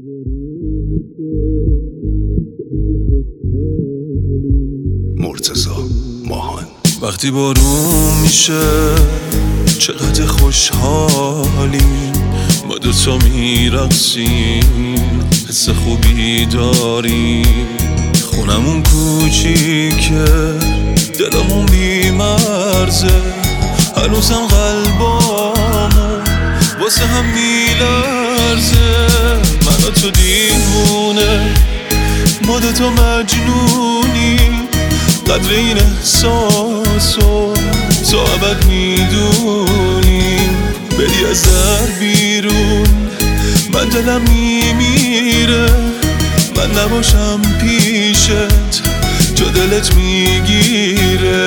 مرتضی ماهان. وقتی بارون میشه چقدر خوشحالیم، ما دوتا میرقصیم، حس خوبی داریم. خونمون کوچیکه، دلمون بیمرزه، هنوزم قلبامون واسه هم میلرزه. من و تو دیوونه، ما دوتا مجنونیم، قدر این احساسو تا ابد میدونیم. بری از در بیرون، من دلم میمیره، من نباشم پیشت جو دلت میگیره.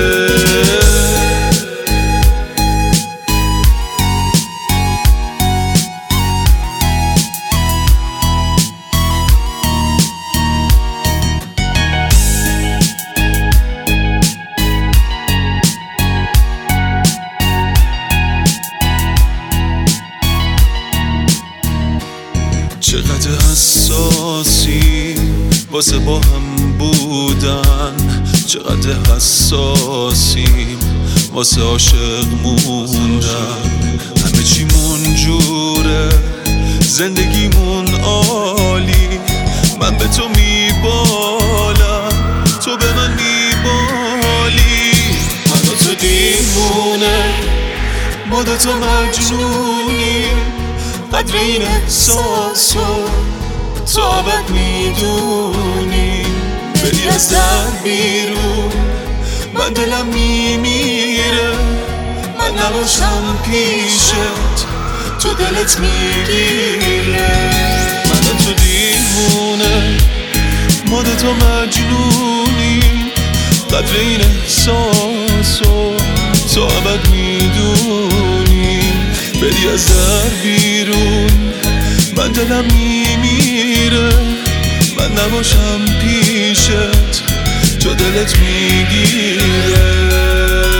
چقدر حساسی واسه با هم بودن، چقدر حساسیم واسه عاشق موندن. همه چیمون جوره، زندگیمون عالی، من به تو میبالم، تو به من میبالی. من و تو دیوونه، ما دوتا مجنونیم، قدر این احساسو تا ابد میدونیم. بری از در بیرون، من دلم میمیره، من نباشم پیشت تو دلت میگیره. من و تو دیوونه، ما دوتا مجنونیم، قدر این احساسو تا ابد میدونیم. بری از در بیرون، من دلم میمیره، من نباشم پیشت تو دلت میگیره.